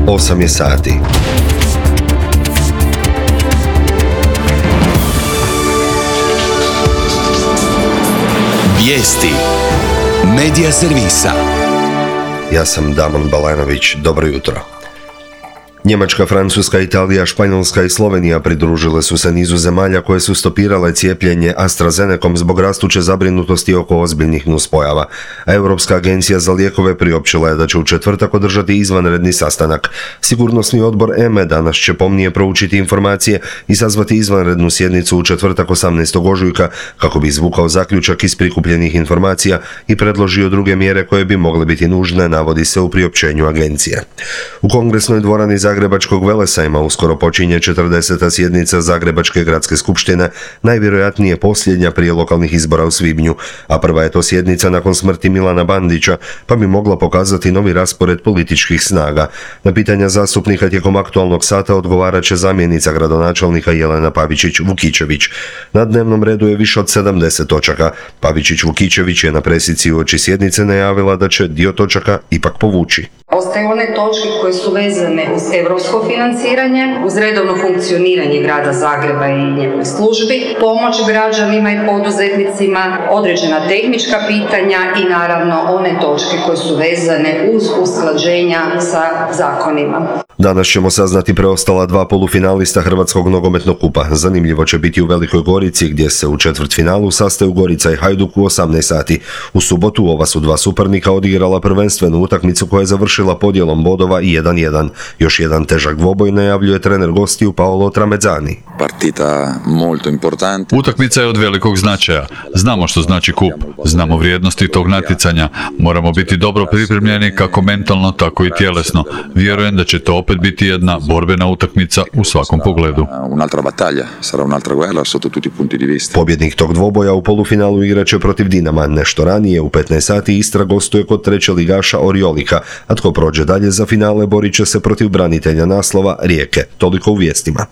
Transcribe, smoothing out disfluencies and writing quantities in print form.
8 je sati. Vijesti Medija servisa. Ja sam Damon Balanović, dobro jutro. Njemačka, Francuska, Italija, Španjolska i Slovenija pridružile su se nizu zemalja koje su stopirale cijepljenje AstraZenecom zbog rastuće zabrinutosti oko ozbiljnih nuspojava. A Europska agencija za lijekove priopćila je da će u četvrtak održati izvanredni sastanak. Sigurnosni odbor EME danas će pomnije proučiti informacije i sazvati izvanrednu sjednicu u četvrtak 18. ožujka kako bi izvukao zaključak iz prikupljenih informacija i predložio druge mjere koje bi mogle biti nužne, navodi se u priopćenju agencije. U kongresnoj dvorani Zagrebačkog Velesajma uskoro počinje 40. sjednica Zagrebačke gradske skupštine, najvjerojatnije posljednja prije lokalnih izbora u svibnju, a prva je to sjednica nakon smrti Milana Bandića, pa bi mogla pokazati novi raspored političkih snaga. Na pitanja zastupnika tijekom aktualnog sata odgovarat će zamjenica gradonačelnika Jelena Pavičić-Vukičević. Na dnevnom redu je više od 70 točaka. Pavičić-Vukičević je na presici uoči sjednice najavila da će dio točaka ipak povući. Ostaju one točke koje su vezane uz europsko financiranje, uz redovno funkcioniranje grada Zagreba i njegovih službi, pomoć građanima i poduzetnicima, određena tehnička pitanja i naravno one točke koje su vezane uz usklađenja sa zakonima. Danas ćemo saznati preostala dva polufinalista Hrvatskog nogometnog kupa. Zanimljivo će biti u Velikoj Gorici gdje se u četvrtfinalu sastaju Gorica i Hajduk u 18 sati. U subotu ova su dva suparnika odigrala prvenstvenu utakmicu koja je završila podjelom bodova i 1-1. Još jedan težak dvoboj najavljuje trener gostiju Paolo Tramezzani. Utakmica je od velikog značaja. Znamo što znači kup. Znamo vrijednosti tog natjecanja. Moramo biti dobro pripremljeni kako mentalno, tako i tjelesno. Vjerujem da će to opet biti jedna borbena utakmica u svakom pogledu. Pobjednik tog dvoboja u polufinalu igraće protiv Dinama. Nešto ranije u 15 sati Istra gostuje kod treće ligaša Oriolika, a tko prođe dalje za finale borit će se protiv branitelja naslova Rijeke. Toliko u vijestima.